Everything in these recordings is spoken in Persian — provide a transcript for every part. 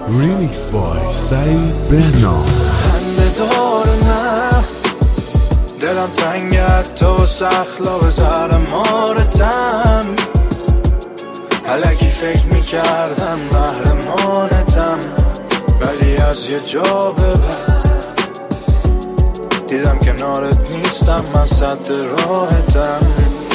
ریمیکس بای سعید بهنام. خنده دار نه دلم تنگت تو سخلا به زهر مارتم، الکی فکر میکردم قهرمانتم، ولی از یه جا به بعد دیدم کنارت نیستم، من صد راحتم.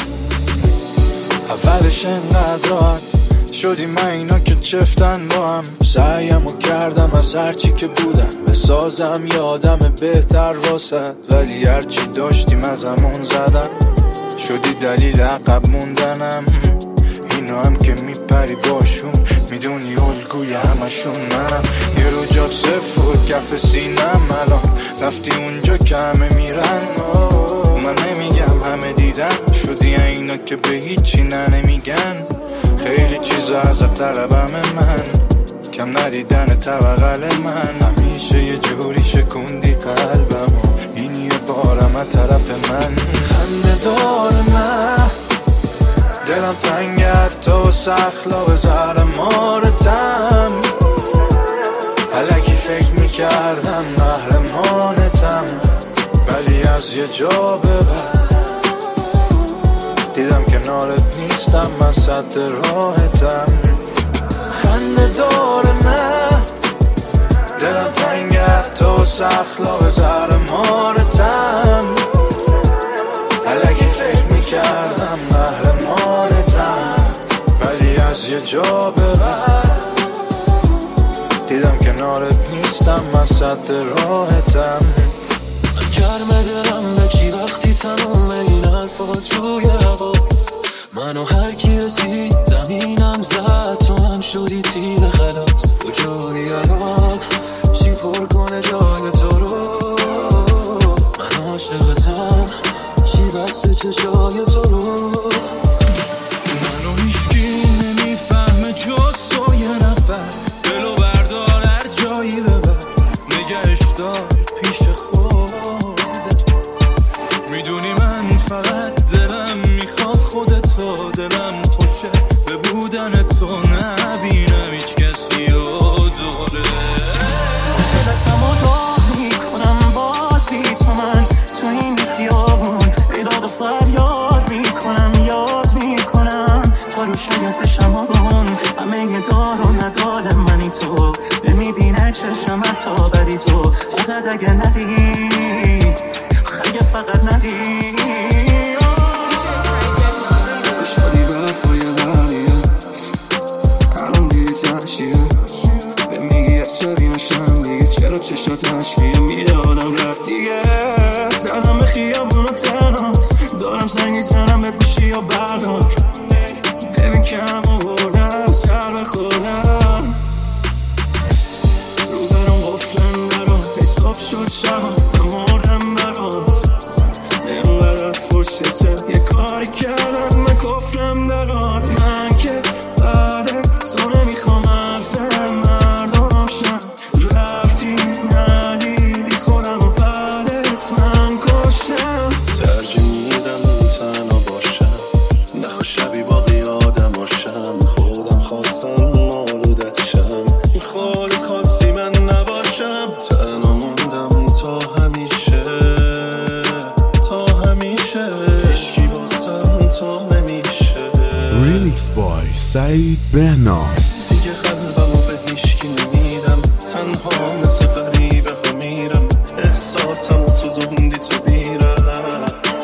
اولش انقدر راحت شدی من اینا که چفتن با هم، سعیمو کردم از هرچی که بودم بسازم یه آدم بهتر واسد، ولی هرچی داشتیم از همون زدم، شدی دلیل عقب موندنم. اینا هم که میپری باشون میدونی الگوی همشون منم، یه رو جات صفر و کف سینم، الان رفتی اونجا که همه میرن. من نمیگم همه دیدن، شدی اینا که به هیچی نمیگن، خیلی چیزا ازت طلبم من، کم ندیدن بغل من، همیشه یه جوری شکوندی قلبم و این یه بارم از طرف من. خنده دار نه دلم تنگت تو سخلا به زهر مارتم، الکی فکر میکردم قهرمانتم، ولی از یه جا به بعد دیدم کنارت نیستم، من صد راحتم. خنده دار نه دلم تنگت تو سخلا به زهر مارتم، الکی فکر میکردم قهرمانتم، ولی از یه جا به بعد دیدم کنارت نیستم، من صد راحتم. گرم دلم به چی وقتی تموم این الفات روی حواس منو هر کی رسید زمینم زد، تو هم شدی تیر خلاص، کجایی الان چی پر کنه جای تو رو، من عاشقتم چی بسته چشای تو رو، منو هیچکی نمیفهمه جز تو، یه نفر دلو بردار هر جایی ببر، نگهش دار پیش خودت، میدونی من فقط دلم میخواد خودتو، دلم خوشه به بودن تو، نبینم هیچ کسی رو دوره، دستمو راه میکنم باز بی تو، من تو این خیابون بیداد و فریاد میکنم، یاد میکنم تا رو شاید بشم آرون، همه یه دار و ندارم منی تو، نمیبینه چشم تا بری تو، فقط اگه نری خیلی فقط نری شادی برفای بریه الان دیگه تنشیه به میگی اکسری نشم دیگه، چرا چشات نشکیه میره آدم رفت دیگه، تنم به خیابون و تنم دارم سنگی زنم به پوشی یا بردار، ببین کم آوردم سر بخورم رو برم قفلم برام حساب شد شبم مردم برات، اینقدر فرصته یه کاری کردم من کفرم برات، من که بعد تو نمیخوام حرف مردم شم، رفتی ندیدی خودم و بعدت من کشتم، ترجیح میدم تنها باشم، نخوا شبی باقی آدم باشم، خودم خواستم آلودت شم، خودت خواستی من نباشم، تنها موندم تا همیشه، تا همیشه هیچکی واسم تو نمیشه. ریمیکس بای سعید بهنام. دیگه قلبمو به هیچکی نمیدم، تنها مثل غریبه ها میرم، احساسمو سوزوندی تو بیرم،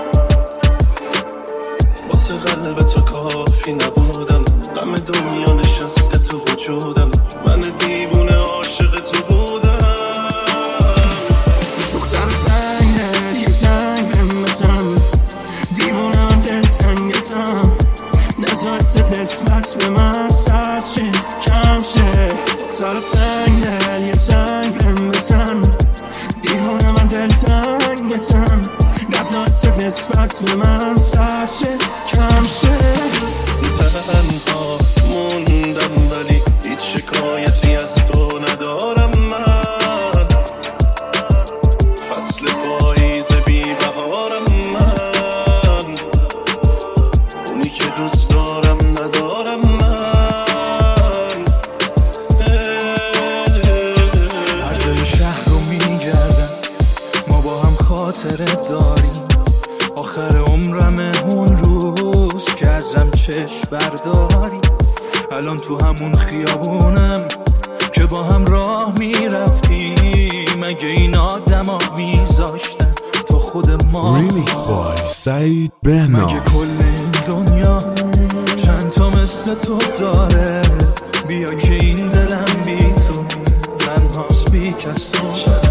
واسه قلب تو کافی نبودم، غم دنیا نشسته تو وجودم، من دیوونه عاشق تو بودم. دختر سنگه یه زنگ بهم بزن، دیوونه من دلتنگتم، نزار نسبت به من سرد شه کم شه، دختر سنگه یه زنگ بهم بزن، دیوونه من دلتنگتم، نزار نسبت به من سرد شه کم شه، تنها موندم ولی هیچ شکایتی از تو ندارم، من فصل پاییز بی بهارم، من اونی که دوست دارم ندارم، من داری. الان تو همون خیابونم که با هم راه میرفتیم، اگه این آدم ها میذاشتن تو خود ما. ریمیکس بای سعید بهنام. مگه کل این دنیا چند تا مثل تو داره؟ بیا که این دلم بی تو تنهاست، بی کس تو.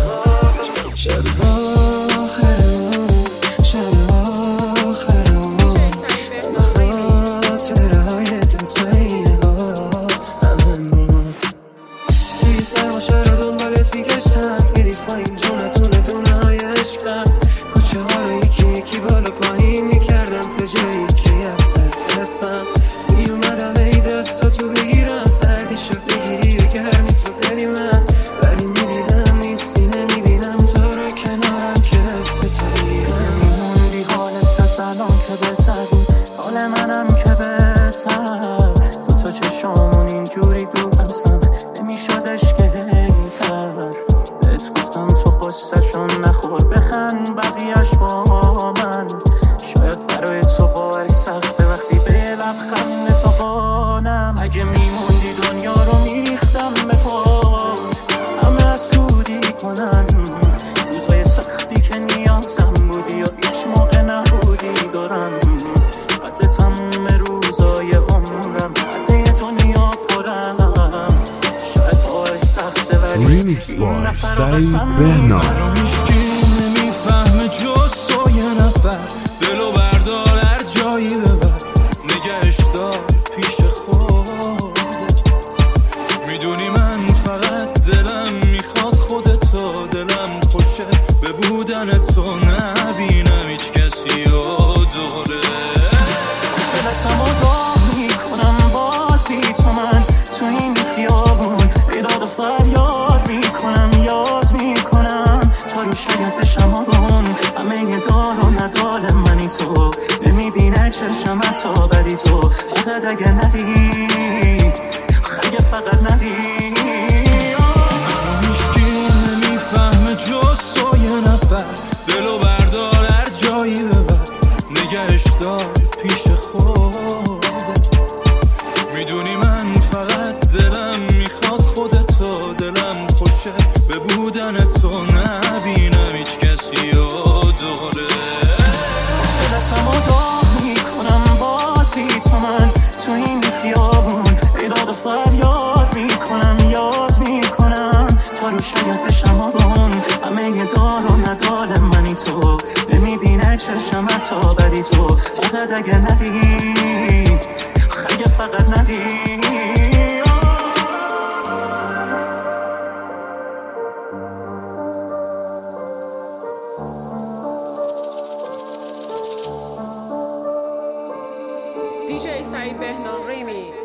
نخور بخند بقیهش با من، شاید برای تو باورش سخته وقتی به لبخند تو بانم. اگه میموندی دنیا رو میریختم به پات، همه حسودی کنن روزهای سختی که نیازم بودی یا هیچ موقع نبودی دارم. قد تموم روزای عمرم قد دنیا پرم، شاید باورش سخته ولی ریمیکس بای سعید بهنام. دلو بردار هر جایی ببر، نگهش دار پیش خودت. میدونی من فقط دلم میخواد خودتو، دلم خوشه به بودن تو، نبینم هیچ کسی رو دوره. دلتم رو داغ میکنم باز بی تو، من تو این خیابون بیداد و فریاد میکنم، یاد میکنم تا رو شاید بشم آروم. همه دار و ندار منی تو، نمیبینه چشم حتی بدی تو. فقط اگه نری، اگه فقط نری. هیچکی نمیفهمه جز تو یه نفر، دلو بردار هر جایی ببر، نگهش دار پیش خودت. میدونی من فقط دلم میخواد خودتو، دلم خوشه به بودن تو، نبینم هیچ کسی رو دوره. دلتم رو داغ میکنم باز بی تو، من تو این خیابون بیداد و فریاد میکنم، یاد میکنم تا رو شاید بشم آروم. همه دار و ندار منی تو، نمیبینه چشم حتی بدی تو. فقط اگه نری، اگه فقط نری. DJ سعید بهنام ریمیکس.